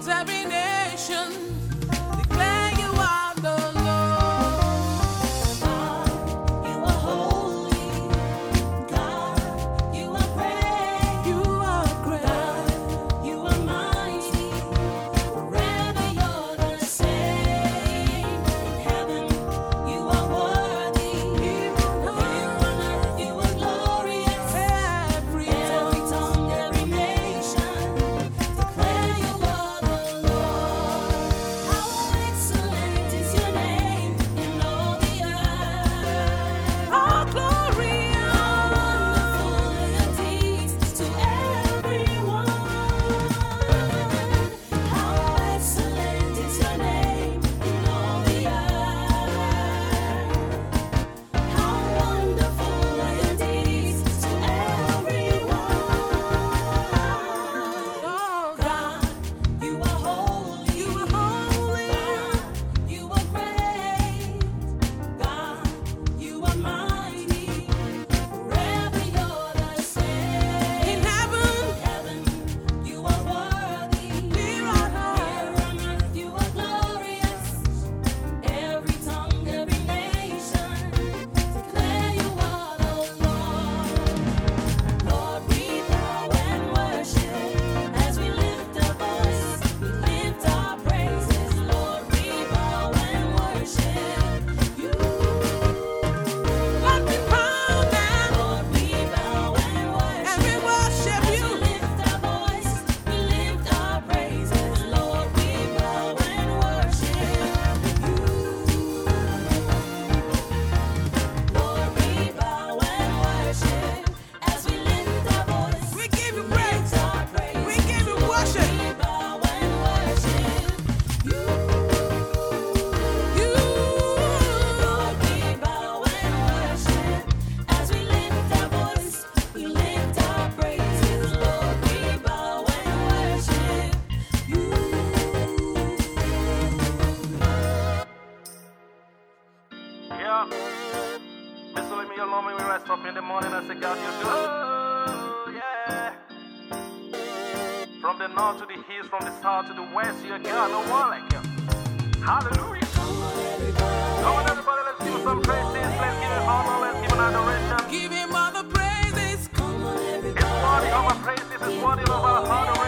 tongues, every nation, declare you are the Lord. God, you are holy. God, you are great. You are great. God, you are mighty. Forever you're the same. In heaven, you are worthy. Here on earth, you are glorious. Every Every tongue, every nation, declare you are the Lord. How excellent is your name in all the earth. all glory, How wonderful are your deeds to everyone. How excellent is your name in all the earth. How wonderful are your deeds to everyone. oh God, you are holy. you are holy. God, you are great. God, you are mighty. Forever you're the same. In heaven, Heaven, you are worthy. here on Here earth, on earth, you are glorious. Every tongue, every nation, declare you are the Lord. Lord, we bow and worship as we lift our voice. We lift our praises. Lord, we bow and worship you. let me bow down Lord, we bow and and we worship. worship As we you. lift our voice, we lift our praises. Lord, we bow and worship you. Lord, we bow and worship. As we lift our voice, We give you praise. lift our praises. We give you worship. We bow and worship you. You, Lord, we bow and worship. As we lift our voice, we lift our praises. Lord, we bow and worship you. Yeah. Just leave me alone when we rest up in the morning and say, God, you're good. Oh, yeah. From the north to the east, from the south to the west, you're God, no one like you. Hallelujah. Come on, everybody. Come on, everybody, let's give him some praises. Let's give him honor. Let's give him adoration. give him all the praises. Come on, It's everybody. worthy of our praises. It's worthy of our honor.